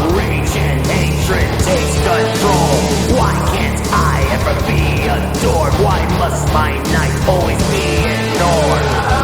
rage and hatred takes control. Why can't I ever be adored? Why must my night always be ignored?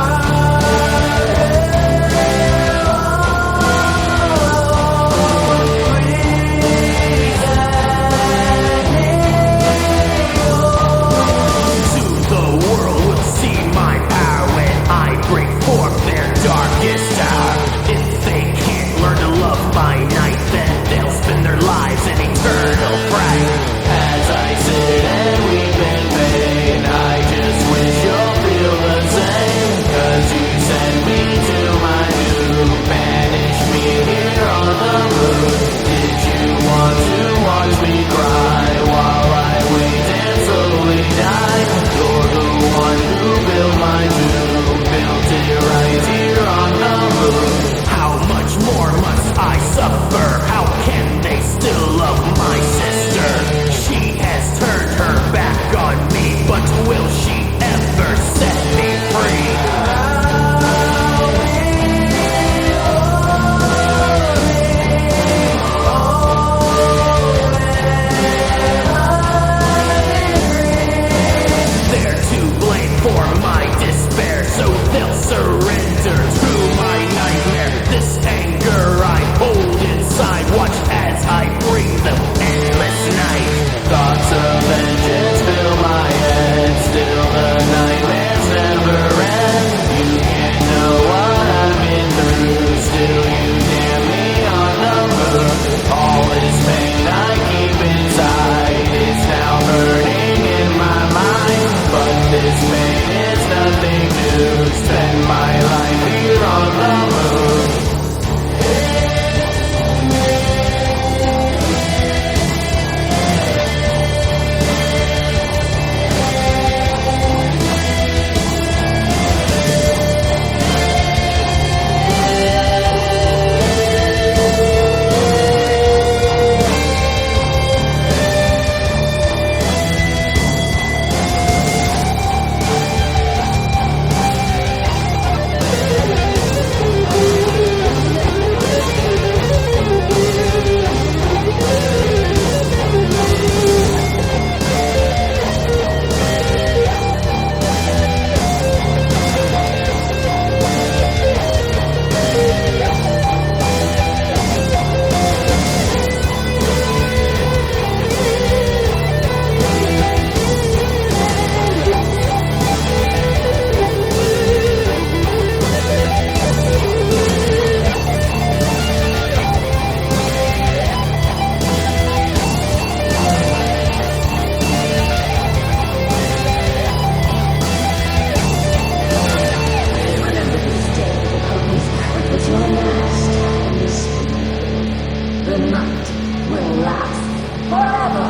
Surrender to my nightmare. This anger I hold inside. Watch as I bring them endless night. Thoughts of vengeance fill my head. Still the nightmares never end. You can't know what I've been through. Still you damn me on the move. All this pain I keep inside is now burning in my mind. But this pain is nothing new. Spend my life here on the moon. The night will last forever.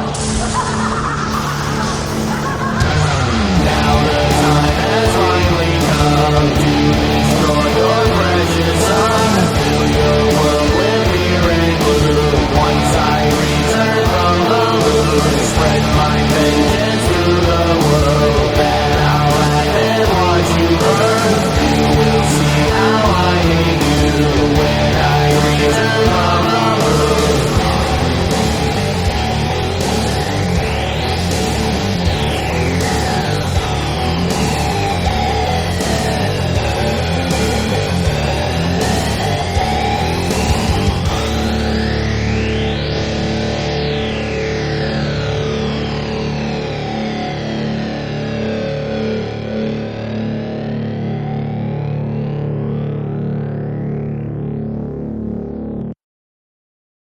Now the time has finally come.